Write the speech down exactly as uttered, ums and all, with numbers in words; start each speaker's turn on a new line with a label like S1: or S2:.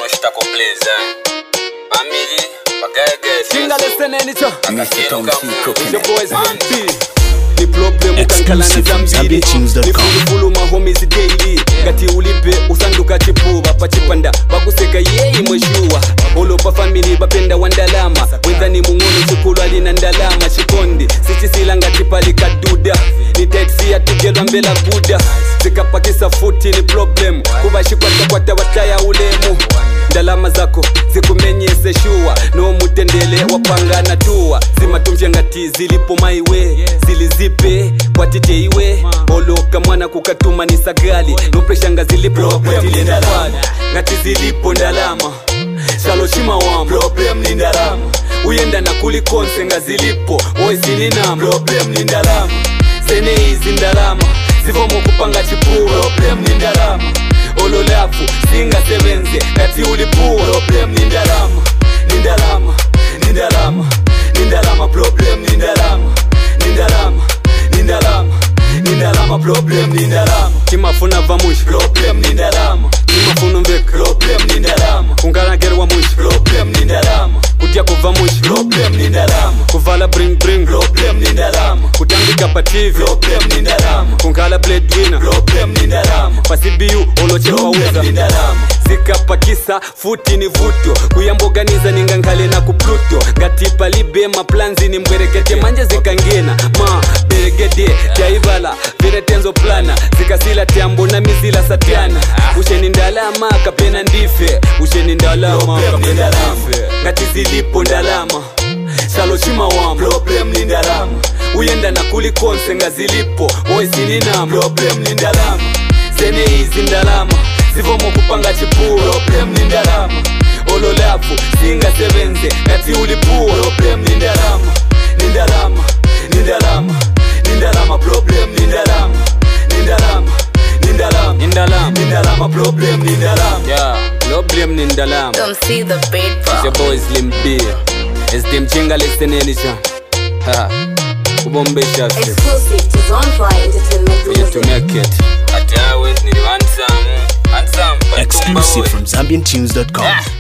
S1: Shtako please, eh? Family, bagay
S2: Jingle listen anycho.
S1: Mister Tom C. Cooking.
S2: Your boys man B. The problem ukankalana zambili. Ni fulu ma homies daily. Gati ulipe usanduka chipuba pachipanda bakuseka yeye mweshua. Olopa family bapenda wandalama. Wendani mungono chukulu alina ndalama chikondi. Sichisila ngati pali kaduda. Ni taxi ya tugelwa mbela buda. Zikapakisa futi ni problem. Kubashikwata kwata wataya ulemu. Ndalama zako zikumenyese shua. No mutendele wapanga na tuwa. Zima tumfya ngati zilipo maiwe. Zilizipe watite iwe. Oloka mwana kukatuma ni sagali. No pressure nga zilipo wapatile ndalama. Ngati zilipo ndalama Shaloshima wama problem ni ndalama. Uyenda na kulikonse nga zilipo Oisi ni nama problem ni ndalama. Sene hizi ndalama Sifomo kupanga chipua problem ni ndalama. Ololafu singa sevenze Kati ulipua problem ni ndalama. Ni ndalama, ni ndalama, ni ndalama problem ni ndalama. Ni ndalama, ni ndalama, ni ndalama problem ni ndalama. Kimafuna vamushi problem ni ndalama. Kimafuna mveka problem ni ndalama. Kungana gerwa mushi problem ni ndalama. Kutia kuva mushi problem ni ndalama. Kuvala bring bring problem ni ndalama. Kutambika pa T V problem ni ndalama. Kungala blade winner problem ni ndalama. Pasibiu oloche kwa uza ni ndalama. Zikapakisa futi ni vuto. Kuyamboganiza ningankale na kupluto. Gatipa libe maplanzi ni mbwerekete manje zikangena. Ma beregede jaivala vire tenzo plana. Zikasila tiambo na mizila satiana. Usheni ndalama kapena ndife. Usheni ndalama kapena ndife. Ngati zilipo ndalama Shaloshima wama problem ni ndalama. Uyenda na kulikonse nga zilipo Oisi ni nama problem ni ndalama. Sene hizi ndalama Sifomo kupanga chipua problem ni ndalama. Ololafu singa sevenze Kati ulipua problem ni ndalama. Ni ndalama, ni ndalama, ni ndalama problem ni ndalama. Ni ndalama, ni ndalama, ni ndalama, ni ndalama problem ni ndalama. Yeah, problem ni ndalama.
S3: Don't see the bait
S2: It's your boy Slim B. It's them chinga listen anycho. Ha. Kubombesha fe.
S3: exclusive to Zonfly Entertainment
S2: For you to make it.
S1: Ati always need one some, and some.
S4: Exclusive from Zambian Tunes dot com.